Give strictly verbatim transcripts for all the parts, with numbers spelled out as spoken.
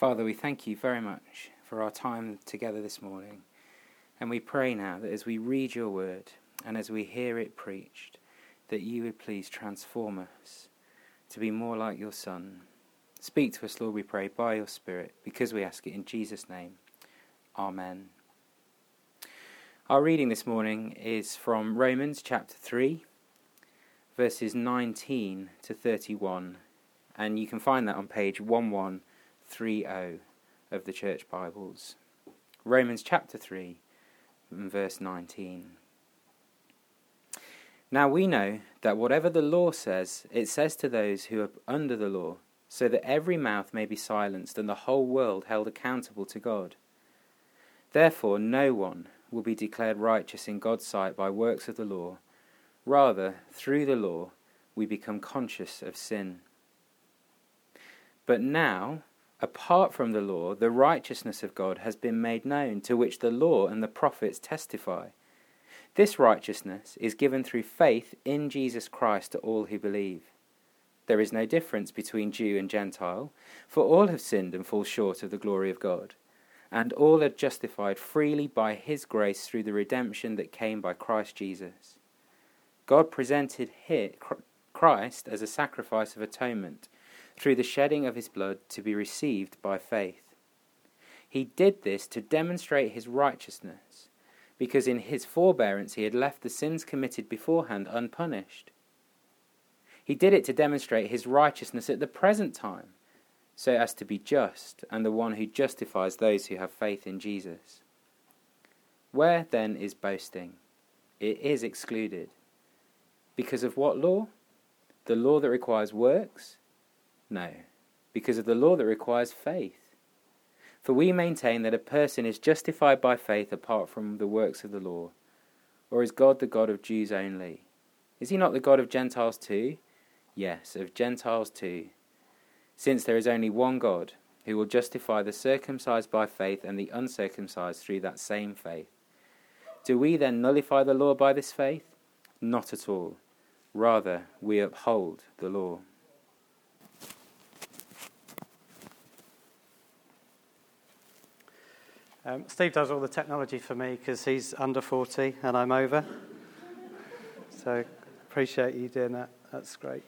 Father, we thank you very much for our time together this morning, and we pray now that as we read your word and as we hear it preached, that you would please transform us to be more like your Son. Speak to us, Lord, we pray, by your Spirit, because we ask it in Jesus' name. Amen. Our reading this morning is from Romans chapter three, verses nineteen to thirty-one, and you can find that on page eleven thirty of the Church Bibles. Romans chapter three, and verse nineteen. Now we know that whatever the law says, it says to those who are under the law, so that every mouth may be silenced and the whole world held accountable to God. Therefore no one will be declared righteous in God's sight by works of the law. Rather, through the law, we become conscious of sin. But now, apart from the law, the righteousness of God has been made known, to which the law and the prophets testify. This righteousness is given through faith in Jesus Christ to all who believe. There is no difference between Jew and Gentile, for all have sinned and fall short of the glory of God, and all are justified freely by his grace through the redemption that came by Christ Jesus. God presented Christ as a sacrifice of atonement through the shedding of his blood to be received by faith. He did this to demonstrate his righteousness, because in his forbearance he had left the sins committed beforehand unpunished. He did it to demonstrate his righteousness at the present time, so as to be just and the one who justifies those who have faith in Jesus. Where then is boasting? It is excluded. Because of what law? The law that requires works? No, because of the law that requires faith. For we maintain that a person is justified by faith apart from the works of the law. Or is God the God of Jews only? Is he not the God of Gentiles too? Yes, of Gentiles too. Since there is only one God, who will justify the circumcised by faith and the uncircumcised through that same faith. Do we then nullify the law by this faith? Not at all. Rather, we uphold the law. Um, Steve does all the technology for me because he's under forty and I'm over. So appreciate you doing that. That's great.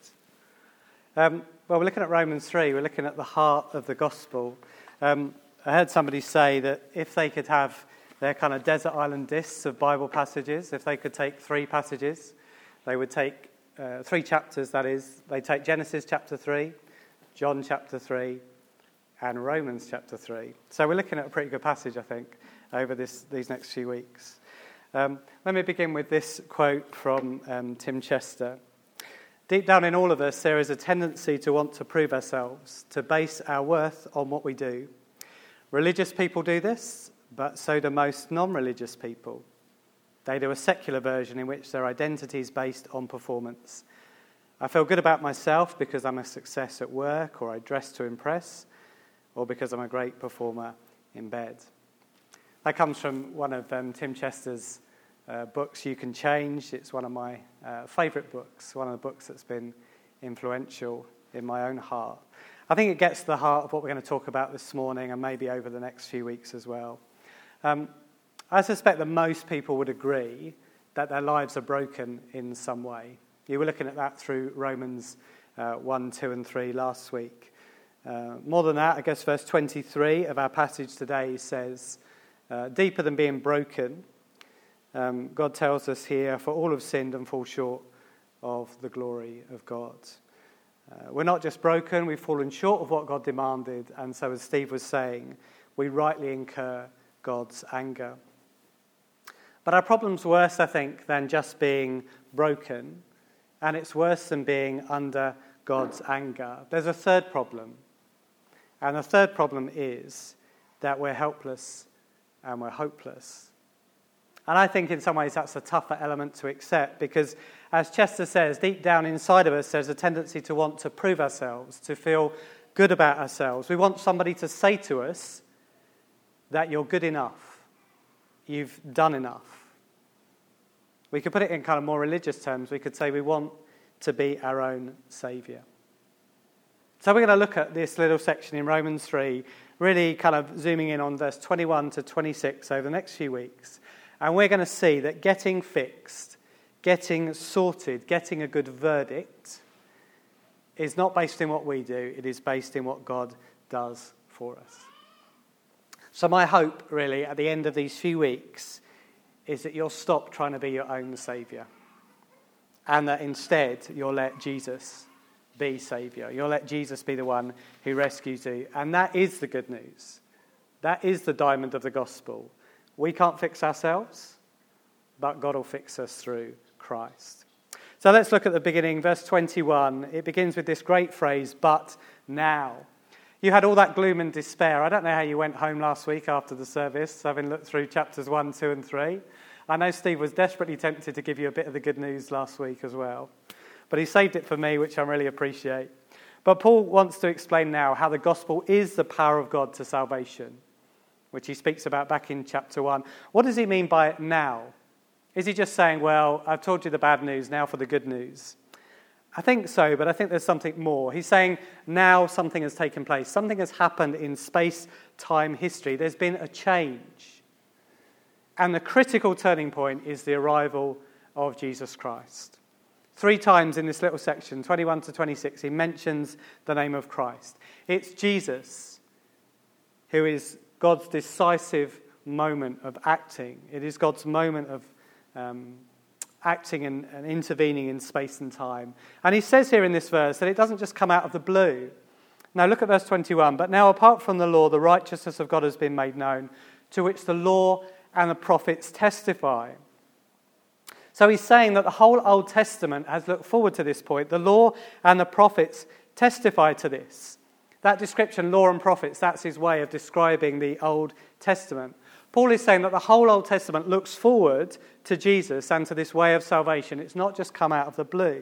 Um, well, we're looking at Romans three. We're looking at the heart of the gospel. Um, I heard somebody say that if they could have their kind of desert island discs of Bible passages, if they could take three passages, they would take uh, three chapters, that is. They take Genesis chapter three, John chapter three, and Romans chapter three. So we're looking at a pretty good passage, I think, over this these next few weeks. Um, let me begin with this quote from um, Tim Chester. Deep down in all of us, there is a tendency to want to prove ourselves, to base our worth on what we do. Religious people do this, but so do most non-religious people. They do a secular version in which their identity is based on performance. I feel good about myself because I'm a success at work, or I dress to impress, or because I'm a great performer in bed. That comes from one of um, Tim Chester's uh, books, You Can Change. It's one of my uh, favourite books, one of the books that's been influential in my own heart. I think it gets to the heart of what we're going to talk about this morning and maybe over the next few weeks as well. Um, I suspect that most people would agree that their lives are broken in some way. You were looking at that through Romans uh, one, two and three last week. Uh, more than that, I guess verse twenty-three of our passage today says, uh, deeper than being broken, um, God tells us here, for all have sinned and fall short of the glory of God. Uh, we're not just broken, we've fallen short of what God demanded, and so as Steve was saying, we rightly incur God's anger. But our problem's worse, I think, than just being broken, and it's worse than being under God's anger. There's a third problem. And the third problem is that we're helpless and we're hopeless. And I think in some ways that's a tougher element to accept because, as Chester says, deep down inside of us there's a tendency to want to prove ourselves, to feel good about ourselves. We want somebody to say to us that you're good enough, you've done enough. We could put it in kind of more religious terms. We could say we want to be our own saviour. So we're going to look at this little section in Romans three, really kind of zooming in on verse twenty-one to twenty-six over the next few weeks. And we're going to see that getting fixed, getting sorted, getting a good verdict is not based in what we do, it is based in what God does for us. So my hope, really, at the end of these few weeks is that you'll stop trying to be your own saviour and that instead you'll let Jesus be saviour. You'll let Jesus be the one who rescues you. And that is the good news. That is the diamond of the gospel. We can't fix ourselves, but God will fix us through Christ. So let's look at the beginning, verse twenty-one. It begins with this great phrase, but now. You had all that gloom and despair. I don't know how you went home last week after the service, having looked through chapters one, two, and three. I know Steve was desperately tempted to give you a bit of the good news last week as well. But he saved it for me, which I really appreciate. But Paul wants to explain now how the gospel is the power of God to salvation, which he speaks about back in chapter one. What does he mean by it now? Is he just saying, well, I've told you the bad news, now for the good news? I think so, but I think there's something more. He's saying now something has taken place. Something has happened in space-time history. There's been a change. And the critical turning point is the arrival of Jesus Christ. Three times in this little section, twenty-one to twenty-six, he mentions the name of Christ. It's Jesus who is God's decisive moment of acting. It is God's moment of um, acting and, and intervening in space and time. And he says here in this verse that it doesn't just come out of the blue. Now look at verse twenty-one. But now apart from the law, the righteousness of God has been made known, to which the law and the prophets testify. So he's saying that the whole Old Testament has looked forward to this point. The law and the prophets testify to this. That description, law and prophets, that's his way of describing the Old Testament. Paul is saying that the whole Old Testament looks forward to Jesus and to this way of salvation. It's not just come out of the blue.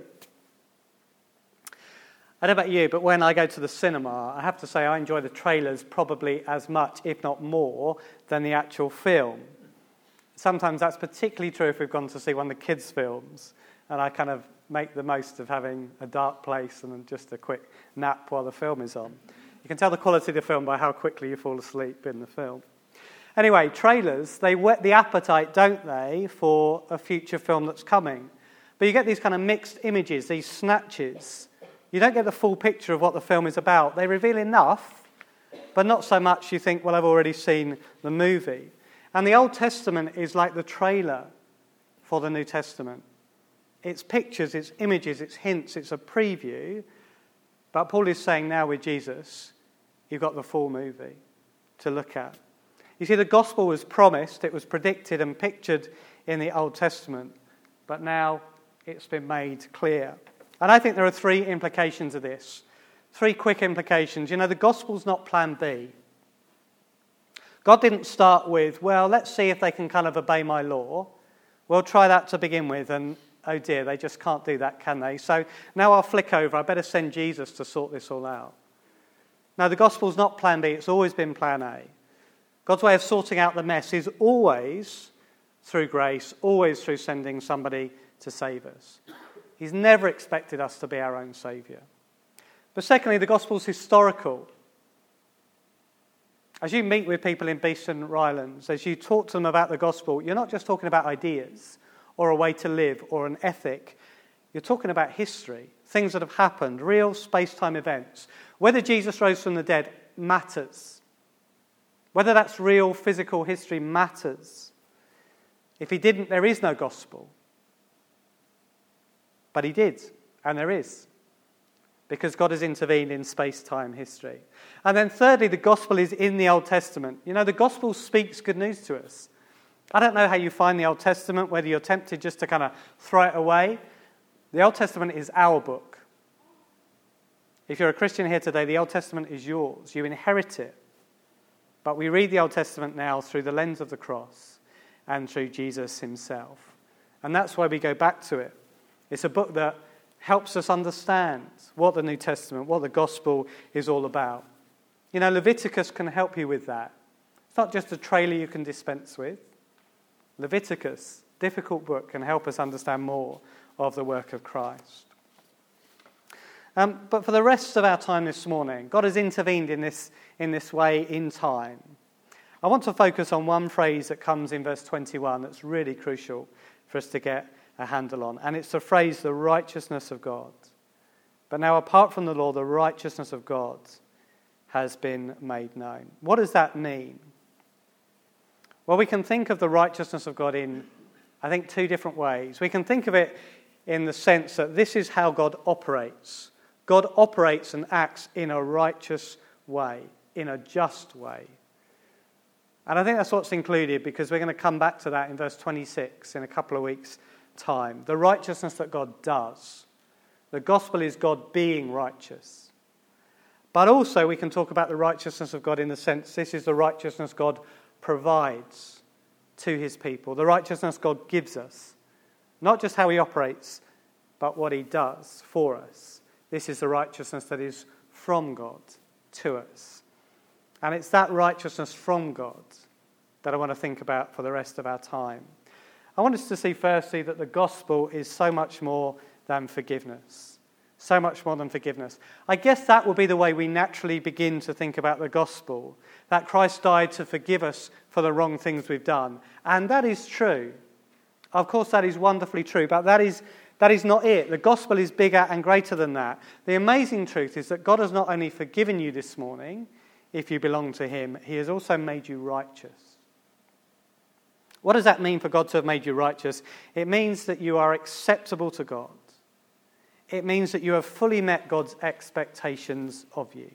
I don't know about you, but when I go to the cinema, I have to say I enjoy the trailers probably as much, if not more, than the actual film. Sometimes that's particularly true if we've gone to see one of the kids' films, and I kind of make the most of having a dark place and just a quick nap while the film is on. You can tell the quality of the film by how quickly you fall asleep in the film. Anyway, trailers, they whet the appetite, don't they, for a future film that's coming. But you get these kind of mixed images, these snatches. You don't get the full picture of what the film is about. They reveal enough, but not so much you think, well, I've already seen the movie. And the Old Testament is like the trailer for the New Testament. It's pictures, it's images, it's hints, it's a preview. But Paul is saying now with Jesus, you've got the full movie to look at. You see, the gospel was promised, it was predicted and pictured in the Old Testament, but now it's been made clear. And I think there are three implications of this. Three quick implications. You know, the gospel's not plan B. God didn't start with, well, let's see if they can kind of obey my law. We'll try that to begin with, and oh dear, they just can't do that, can they? So now I'll flick over. I better send Jesus to sort this all out. No, the gospel's not plan B. It's always been plan A. God's way of sorting out the mess is always through grace, always through sending somebody to save us. He's never expected us to be our own saviour. But secondly, the gospel's historical. As you meet with people in Beeston Rylands, as you talk to them about the gospel, you're not just talking about ideas or a way to live or an ethic. You're talking about history, things that have happened, real space-time events. Whether Jesus rose from the dead matters. Whether that's real physical history matters. If he didn't, there is no gospel. But he did, and there is. Because God has intervened in space-time history. And then thirdly, the gospel is in the Old Testament. You know, the gospel speaks good news to us. I don't know how you find the Old Testament, whether you're tempted just to kind of throw it away. The Old Testament is our book. If you're a Christian here today, the Old Testament is yours. You inherit it. But we read the Old Testament now through the lens of the cross and through Jesus himself. And that's why we go back to it. It's a book that helps us understand what the New Testament, what the gospel is all about. You know, Leviticus can help you with that. It's not just a trailer you can dispense with. Leviticus, difficult book, can help us understand more of the work of Christ. Um, but for the rest of our time this morning, God has intervened in this, in this way in time. I want to focus on one phrase that comes in verse twenty-one that's really crucial for us to get a handle on. And it's the phrase, the righteousness of God. But now, apart from the law, the righteousness of God has been made known. What does that mean? Well, we can think of the righteousness of God in, I think, two different ways. We can think of it in the sense that this is how God operates. God operates and acts in a righteous way, in a just way. And I think that's what's included, because we're going to come back to that in verse twenty-six in a couple of weeks' time. The righteousness that God does. The gospel is God being righteous. But also we can talk about the righteousness of God in the sense this is the righteousness God provides to his people. The righteousness God gives us. Not just how he operates, but what he does for us. This is the righteousness that is from God to us. And it's that righteousness from God that I want to think about for the rest of our time. I want us to see firstly that the gospel is so much more than forgiveness. So much more than forgiveness. I guess that will be the way we naturally begin to think about the gospel. That Christ died to forgive us for the wrong things we've done. And that is true. Of course, that is wonderfully true, but that is that is not it. The gospel is bigger and greater than that. The amazing truth is that God has not only forgiven you this morning, if you belong to him, he has also made you righteous. What does that mean for God to have made you righteous? It means that you are acceptable to God. It means that you have fully met God's expectations of you.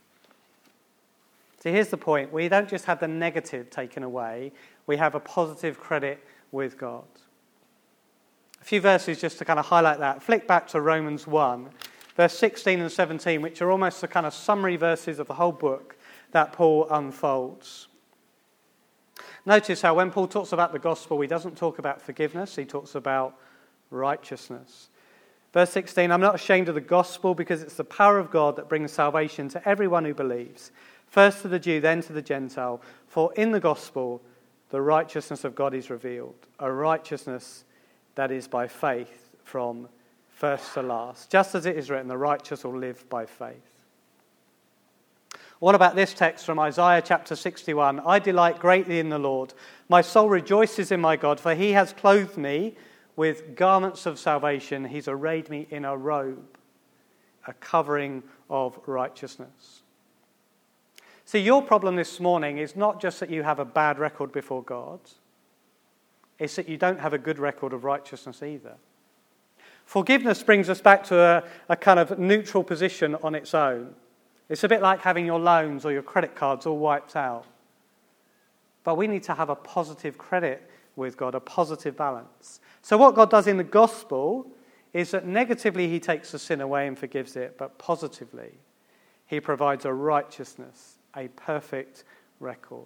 So here's the point. We don't just have the negative taken away. We have a positive credit with God. A few verses just to kind of highlight that. Flick back to Romans one, verse sixteen and seventeen, which are almost the kind of summary verses of the whole book that Paul unfolds. Notice how when Paul talks about the gospel, he doesn't talk about forgiveness, he talks about righteousness. Verse sixteen, I'm not ashamed of the gospel because it's the power of God that brings salvation to everyone who believes. First to the Jew, then to the Gentile. For in the gospel, the righteousness of God is revealed. A righteousness that is by faith from first to last. Just as it is written, the righteous will live by faith. What about this text from Isaiah chapter sixty-one? I delight greatly in the Lord. My soul rejoices in my God, for he has clothed me with garments of salvation. He's arrayed me in a robe, a covering of righteousness. See, your problem this morning is not just that you have a bad record before God. It's that you don't have a good record of righteousness either. Forgiveness brings us back to a, a kind of neutral position on its own. It's a bit like having your loans or your credit cards all wiped out. But we need to have a positive credit with God, a positive balance. So what God does in the gospel is that negatively he takes the sin away and forgives it, but positively he provides a righteousness, a perfect record.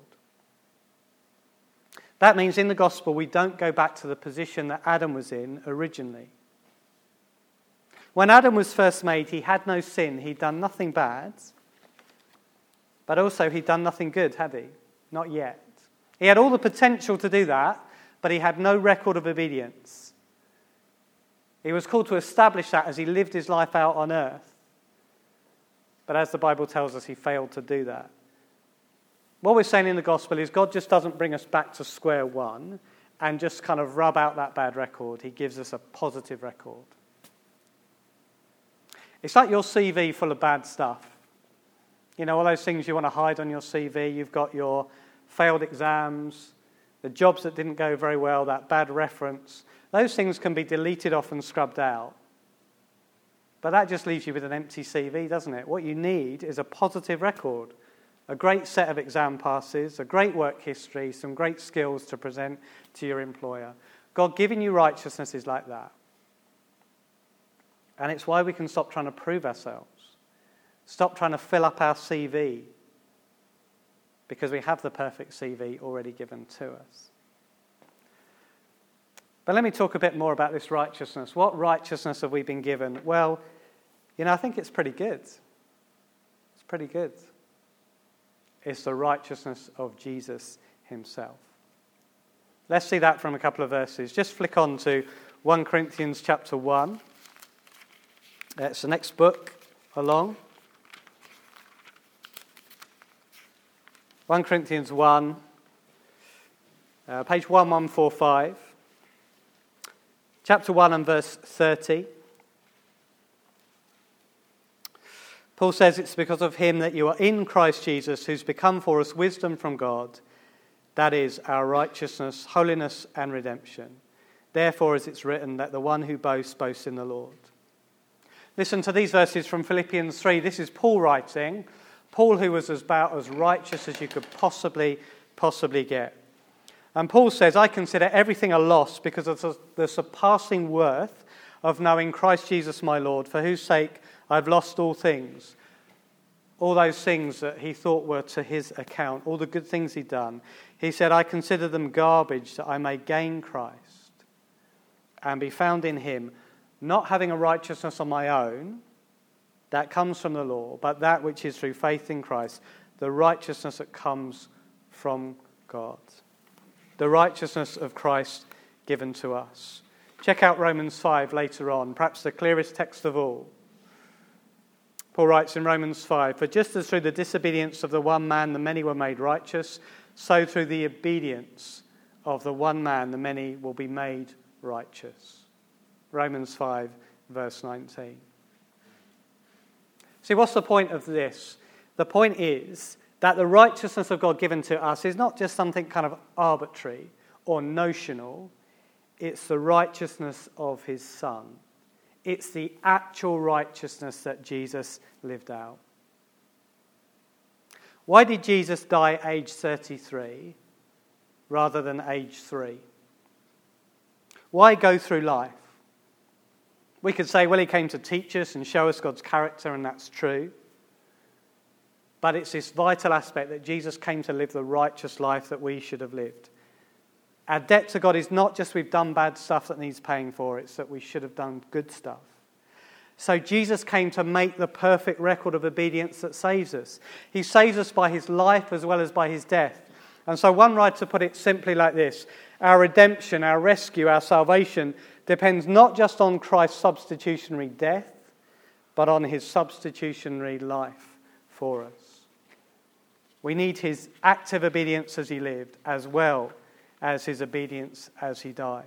That means in the gospel we don't go back to the position that Adam was in originally. When Adam was first made, he had no sin, he'd done nothing bad, but also he'd done nothing good, had he? Not yet. He had all the potential to do that, but he had no record of obedience. He was called to establish that as he lived his life out on earth. But as the Bible tells us, he failed to do that. What we're saying in the gospel is God just doesn't bring us back to square one and just kind of rub out that bad record. He gives us a positive record. It's like your C V full of bad stuff. You know, all those things you want to hide on your C V. You've got your failed exams, the jobs that didn't go very well, that bad reference. Those things can be deleted off and scrubbed out. But that just leaves you with an empty C V, doesn't it? What you need is a positive record. A great set of exam passes, a great work history, some great skills to present to your employer. God giving you righteousness is like that. And it's why we can stop trying to prove ourselves. Stop trying to fill up our C V. Because we have the perfect C V already given to us. But let me talk a bit more about this righteousness. What righteousness have we been given? Well, you know, I think it's pretty good. It's pretty good. It's the righteousness of Jesus himself. Let's see that from a couple of verses. Just flick on to First Corinthians chapter one. It's the next book along. First Corinthians one, uh, page eleven forty-five. Chapter one and verse thirty. Paul says it's because of him that you are in Christ Jesus, who's become for us wisdom from God. That is our righteousness, holiness and redemption. Therefore, as it's written, that the one who boasts, boasts in the Lord. Listen to these verses from Philippians three. This is Paul writing. Paul, who was about as righteous as you could possibly, possibly get. And Paul says, I consider everything a loss because of the surpassing worth of knowing Christ Jesus my Lord, for whose sake I've lost all things. All those things that he thought were to his account, all the good things he'd done. He said, I consider them garbage that I may gain Christ and be found in him, not having a righteousness on my own that comes from the law, but that which is through faith in Christ, the righteousness that comes from God. The righteousness of Christ given to us. Check out Romans five later on, perhaps the clearest text of all. Paul writes in Romans five, for just as through the disobedience of the one man the many were made righteous, so through the obedience of the one man the many will be made righteous. Romans five, verse nineteen. See, what's the point of this? The point is that the righteousness of God given to us is not just something kind of arbitrary or notional. It's the righteousness of his Son. It's the actual righteousness that Jesus lived out. Why did Jesus die age thirty-three rather than age three? Why go through life? We could say, well, he came to teach us and show us God's character, and that's true. But it's this vital aspect that Jesus came to live the righteous life that we should have lived. Our debt to God is not just we've done bad stuff that needs paying for, it's that we should have done good stuff. So Jesus came to make the perfect record of obedience that saves us. He saves us by his life as well as by his death. And so one writer put it simply like this: our redemption, our rescue, our salvation depends not just on Christ's substitutionary death, but on his substitutionary life for us. We need his active obedience as he lived, as well as his obedience as he died.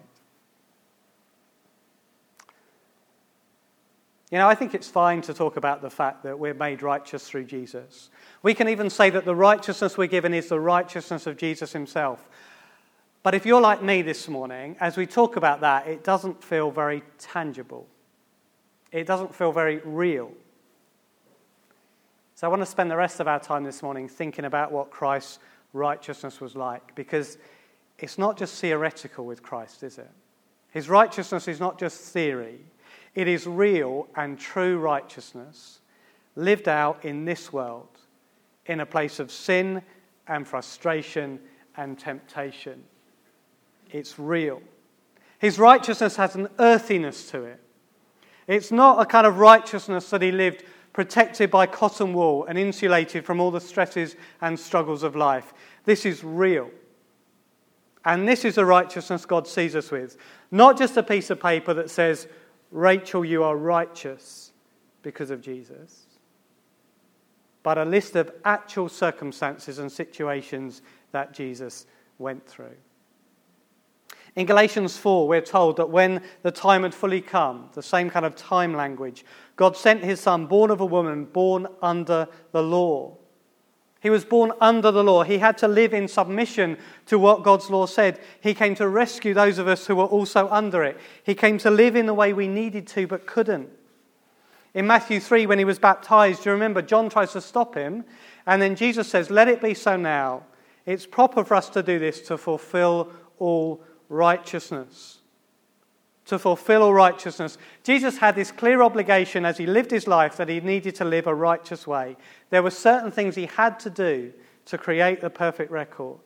You know, I think it's fine to talk about the fact that we're made righteous through Jesus. We can even say that the righteousness we're given is the righteousness of Jesus himself. But if you're like me this morning, as we talk about that, it doesn't feel very tangible. It doesn't feel very real. So I want to spend the rest of our time this morning thinking about what Christ's righteousness was like, because it's not just theoretical with Christ, is it? His righteousness is not just theory. It is real and true righteousness lived out in this world, in a place of sin and frustration and temptation. It's real. His righteousness has an earthiness to it. It's not a kind of righteousness that he lived protected by cotton wool and insulated from all the stresses and struggles of life. This is real. And this is the righteousness God sees us with. Not just a piece of paper that says, Rachel, you are righteous because of Jesus, but a list of actual circumstances and situations that Jesus went through. In Galatians four, we're told that when the time had fully come, the same kind of time language, God sent his Son, born of a woman, born under the law. He was born under the law. He had to live in submission to what God's law said. He came to rescue those of us who were also under it. He came to live in the way we needed to but couldn't. In Matthew three, when he was baptized, do you remember John tries to stop him? And then Jesus says, let it be so now. It's proper for us to do this to fulfill all righteousness. To fulfill all righteousness. Jesus had this clear obligation as he lived his life that he needed to live a righteous way. There were certain things he had to do to create the perfect record.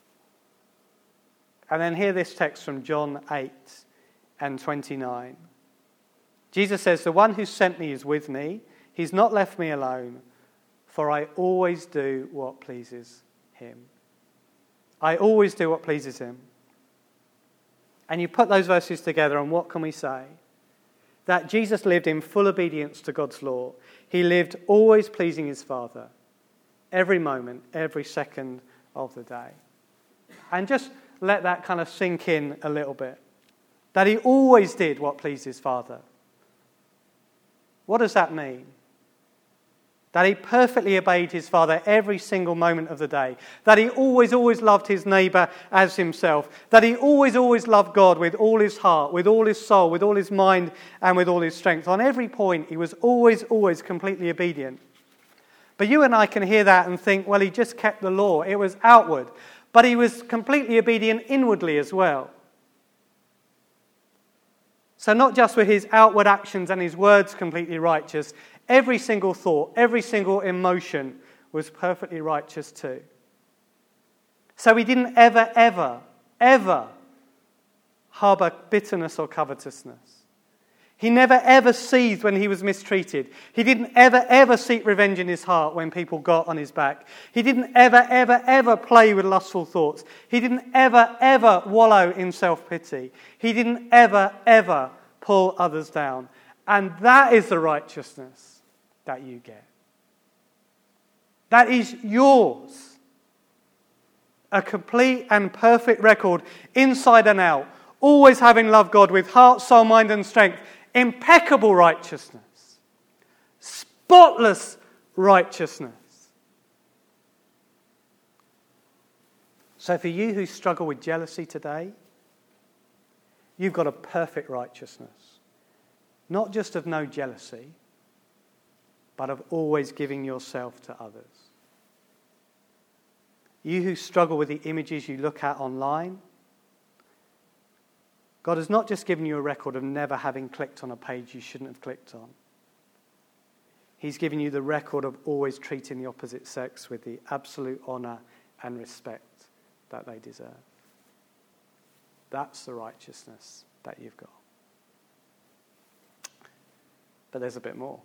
And then hear this text from John eight and twenty-nine. Jesus says, the one who sent me is with me. He's not left me alone, for I always do what pleases him. I always do what pleases him. And you put those verses together, and what can we say? that Jesus lived in full obedience to God's law. He lived always pleasing his Father, every moment, every second of the day. And just let that kind of sink in a little bit. That he always did what pleased his Father. What does that mean? That he perfectly obeyed his Father every single moment of the day. That he always, always loved his neighbour as himself. That he always, always loved God with all his heart, with all his soul, with all his mind, and with all his strength. On every point, he was always, always completely obedient. But you and I can hear that and think, well, he just kept the law. It was outward. But he was completely obedient inwardly as well. So not just were his outward actions and his words completely righteous, every single thought, every single emotion was perfectly righteous too. So he didn't ever, ever, ever harbour bitterness or covetousness. He never ever seethed when he was mistreated. He didn't ever, ever seek revenge in his heart when people got on his back. He didn't ever, ever, ever play with lustful thoughts. He didn't ever, ever wallow in self-pity. He didn't ever, ever pull others down. And that is the righteousness that you get. That is yours. A complete and perfect record, inside and out. Always having loved God with heart, soul, mind and strength. Impeccable righteousness. Spotless righteousness. So for you who struggle with jealousy today, you've got a perfect righteousness. Not just of no jealousy, but of always giving yourself to others. You who struggle with the images you look at online, God has not just given you a record of never having clicked on a page you shouldn't have clicked on. He's given you the record of always treating the opposite sex with the absolute honour and respect that they deserve. That's the righteousness that you've got. But there's a bit more.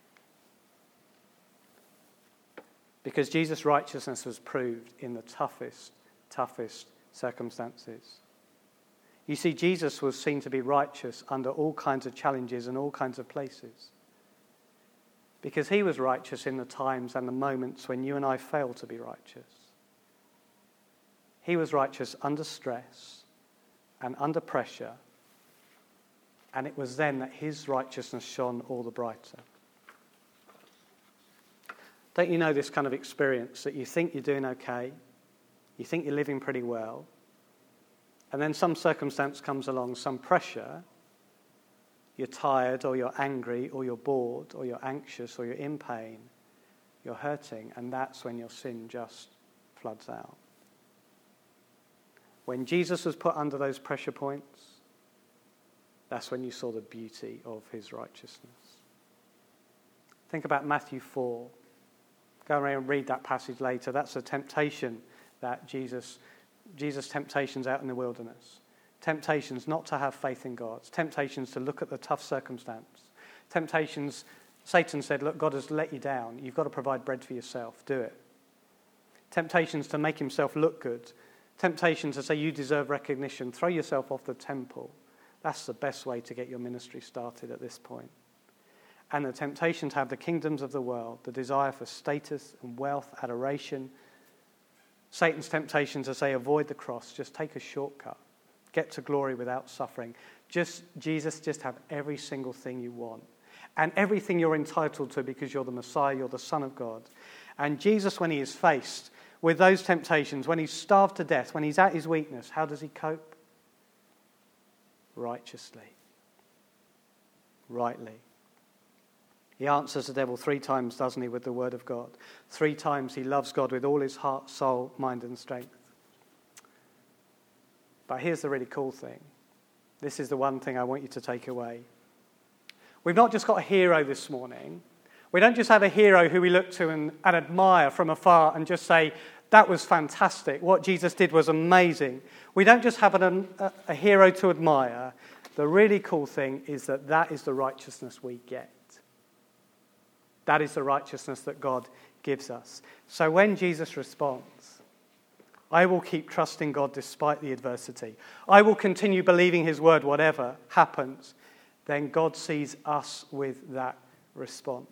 Because Jesus' righteousness was proved in the toughest, toughest circumstances. You see, Jesus was seen to be righteous under all kinds of challenges and all kinds of places. Because he was righteous in the times and the moments when you and I fail to be righteous. He was righteous under stress and under pressure. And it was then that his righteousness shone all the brighter. Don't you know this kind of experience that you think you're doing okay, you think you're living pretty well, and then some circumstance comes along, some pressure, you're tired or you're angry or you're bored or you're anxious or you're in pain, you're hurting, and that's when your sin just floods out. When Jesus was put under those pressure points, that's when you saw the beauty of his righteousness. Think about Matthew four. Go around and read that passage later. That's a temptation that Jesus, Jesus' temptations out in the wilderness. Temptations not to have faith in God. Temptations to look at the tough circumstance. Temptations, Satan said, look, God has let you down. You've got to provide bread for yourself. Do it. Temptations to make himself look good. Temptation to say you deserve recognition. Throw yourself off the temple. That's the best way to get your ministry started at this point. And the temptation to have the kingdoms of the world, the desire for status and wealth, adoration. Satan's temptation to say, avoid the cross, just take a shortcut. Get to glory without suffering. Just Jesus, just have every single thing you want. And everything you're entitled to because you're the Messiah, you're the Son of God. And Jesus, when he is faced with those temptations, when he's starved to death, when he's at his weakness, how does he cope? Righteously. Rightly. He answers the devil three times, doesn't he, with the word of God. Three times he loves God with all his heart, soul, mind and strength. But here's the really cool thing. This is the one thing I want you to take away. We've not just got a hero this morning. We don't just have a hero who we look to and, and admire from afar and just say, that was fantastic. What Jesus did was amazing. We don't just have an, a, a hero to admire. The really cool thing is that that is the righteousness we get. That is the righteousness that God gives us. So when Jesus responds, I will keep trusting God despite the adversity. I will continue believing his word whatever happens. then God sees us with that response.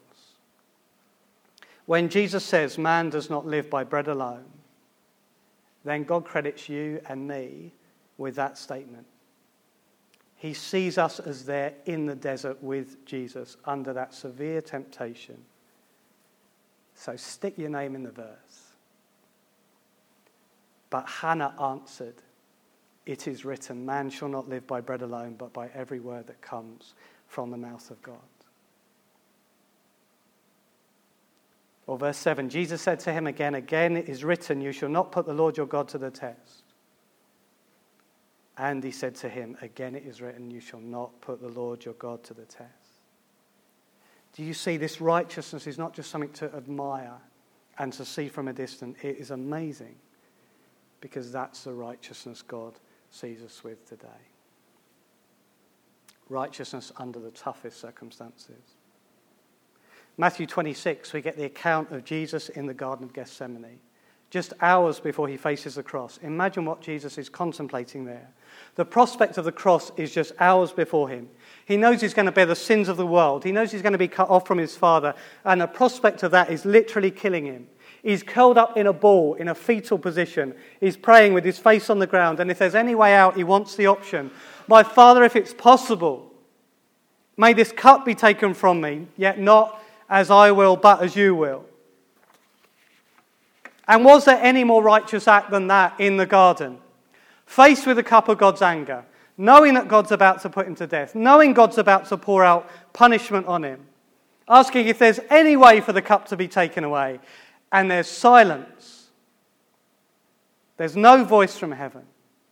When Jesus says, man does not live by bread alone, then God credits you and me with that statement. He sees us as there in the desert with Jesus under that severe temptation. So stick your name in the verse. But Hannah answered, it is written, man shall not live by bread alone, but by every word that comes from the mouth of God. Or verse seven, Jesus said to him again, again it is written, you shall not put the Lord your God to the test. And he said to him, again it is written, you shall not put the Lord your God to the test. Do you see, this righteousness is not just something to admire and to see from a distance. It is amazing because that's the righteousness God sees us with today. Righteousness under the toughest circumstances. Matthew twenty-six, we get the account of Jesus in the Garden of Gethsemane, just hours before he faces the cross. Imagine what Jesus is contemplating there. The prospect of the cross is just hours before him. He knows he's going to bear the sins of the world. He knows he's going to be cut off from his Father, and the prospect of that is literally killing him. He's curled up in a ball, in a fetal position. He's praying with his face on the ground, and if there's any way out, he wants the option. My Father, if it's possible, may this cup be taken from me, yet not as I will, but as you will. And was there any more righteous act than that in the garden? Faced with the cup of God's anger, knowing that God's about to put him to death, knowing God's about to pour out punishment on him, asking if there's any way for the cup to be taken away, and there's silence. There's no voice from heaven.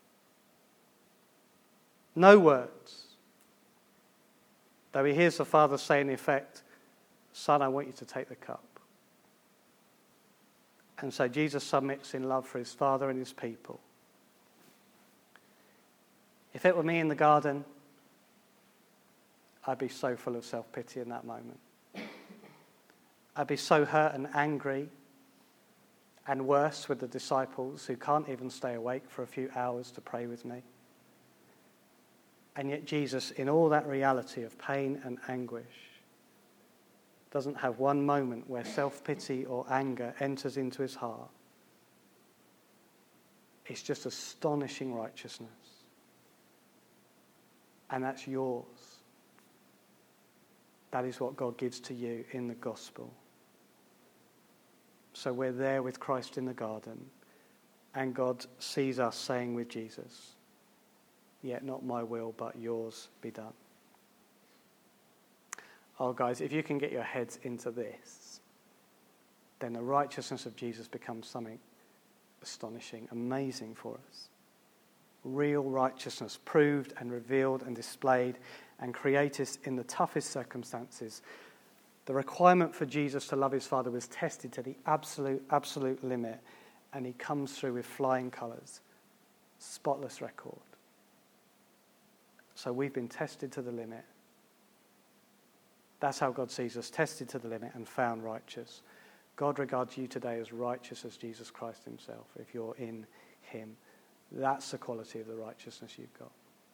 No words. Though he hears the Father say in effect, Son, I want you to take the cup. And so Jesus submits in love for his Father and his people. If it were me in the garden, I'd be so full of self-pity in that moment. I'd be so hurt and angry, and worse with the disciples who can't even stay awake for a few hours to pray with me. And yet Jesus, in all that reality of pain and anguish, doesn't have one moment where self-pity or anger enters into his heart. It's just astonishing righteousness. And that's yours. That is what God gives to you in the gospel. So we're there with Christ in the garden, and God sees us saying with Jesus, yet not my will, but yours be done. Oh, guys, if you can get your heads into this, then the righteousness of Jesus becomes something astonishing, amazing for us. Real righteousness, proved and revealed and displayed and created in the toughest circumstances. The requirement for Jesus to love his Father was tested to the absolute, absolute limit, and he comes through with flying colours, spotless record. So we've been tested to the limit. That's how God sees us, tested to the limit and found righteous. God regards you today as righteous as Jesus Christ himself, if you're in him. That's the quality of the righteousness you've got.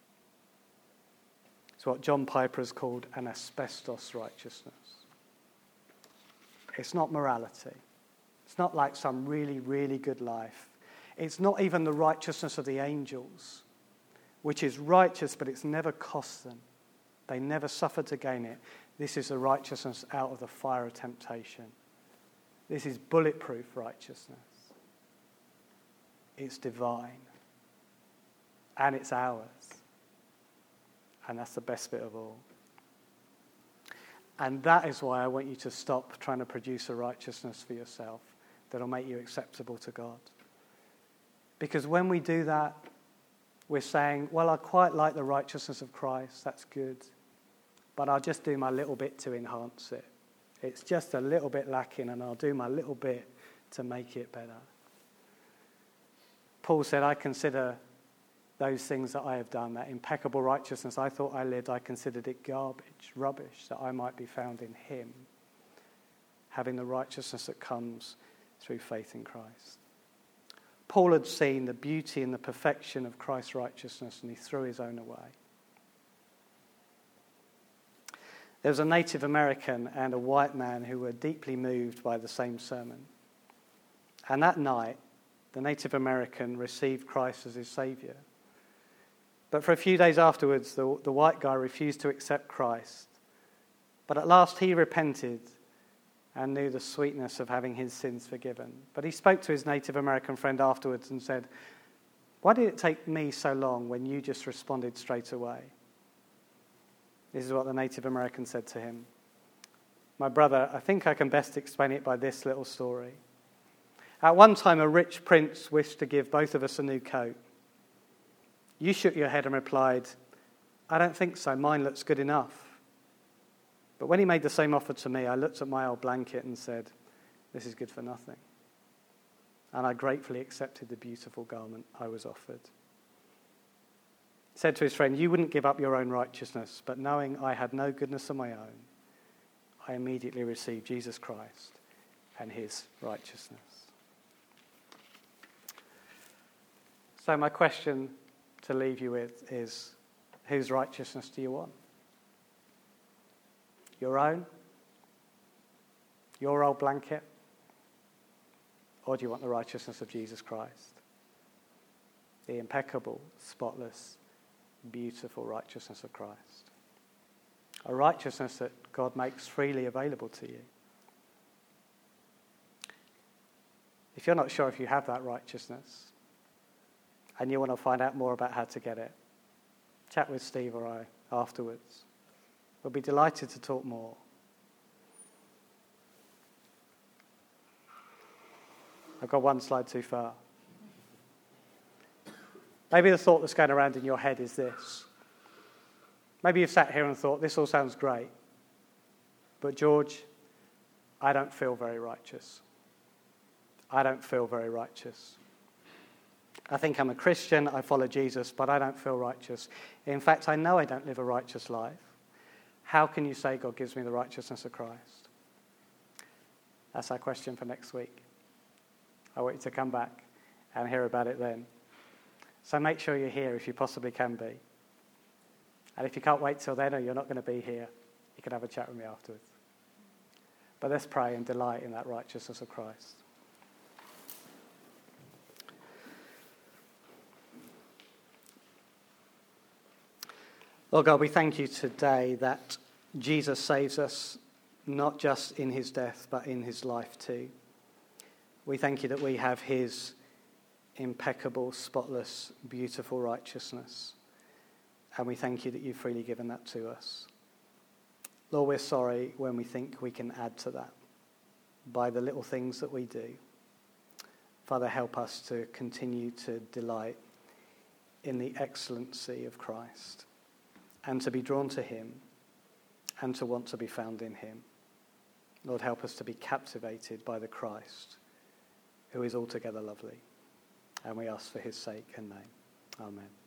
It's what John Piper has called an asbestos righteousness. It's not morality. It's not like some really, really good life. It's not even the righteousness of the angels, which is righteous, but it's never cost them. They never suffered to gain it. This is the righteousness out of the fire of temptation. This is bulletproof righteousness. It's divine. And it's ours. And that's the best bit of all. And that is why I want you to stop trying to produce a righteousness for yourself that'll make you acceptable to God. Because when we do that, we're saying, well, I quite like the righteousness of Christ. That's good. But I'll just do my little bit to enhance it. It's just a little bit lacking, and I'll do my little bit to make it better. Paul said, I consider those things that I have done, that impeccable righteousness I thought I lived, I considered it garbage, rubbish, that I might be found in him, having the righteousness that comes through faith in Christ. Paul had seen the beauty and the perfection of Christ's righteousness, and he threw his own away. There was a Native American and a white man who were deeply moved by the same sermon. And that night, the Native American received Christ as his Saviour. But for a few days afterwards, the, the white guy refused to accept Christ. But at last he repented and knew the sweetness of having his sins forgiven. But he spoke to his Native American friend afterwards and said, "Why did it take me so long when you just responded straight away?" This is what the Native American said to him. "My brother, I think I can best explain it by this little story. At one time, a rich prince wished to give both of us a new coat. You shook your head and replied, 'I don't think so, mine looks good enough.' But when he made the same offer to me, I looked at my old blanket and said, 'This is good for nothing.' And I gratefully accepted the beautiful garment I was offered." He said to his friend, "You wouldn't give up your own righteousness, but knowing I had no goodness of my own, I immediately received Jesus Christ and his righteousness." So my question to leave you with is, whose righteousness do you want? Your own? Your old blanket? Or do you want the righteousness of Jesus Christ? The impeccable, spotless, beautiful righteousness of Christ. A righteousness that God makes freely available to you. If you're not sure if you have that righteousness and you want to find out more about how to get it, chat with Steve or I afterwards. We'll be delighted to talk more. I've got one slide too far. Maybe the thought that's going around in your head is this. Maybe you've sat here and thought, this all sounds great, but George, I don't feel very righteous. I don't feel very righteous. I think I'm a Christian, I follow Jesus, but I don't feel righteous. In fact, I know I don't live a righteous life. How can you say God gives me the righteousness of Christ? That's our question for next week. I want you to come back and hear about it then. So make sure you're here if you possibly can be. And if you can't wait till then or you're not going to be here, you can have a chat with me afterwards. But let's pray and delight in that righteousness of Christ. Lord God, we thank you today that Jesus saves us not just in his death, but in his life too. We thank you that we have his impeccable, spotless, beautiful righteousness. And we thank you that you've freely given that to us. Lord, we're sorry when we think we can add to that by the little things that we do. Father, help us to continue to delight in the excellency of Christ and to be drawn to him and to want to be found in him. Lord, help us to be captivated by the Christ who is altogether lovely. And we ask for his sake and name. Amen.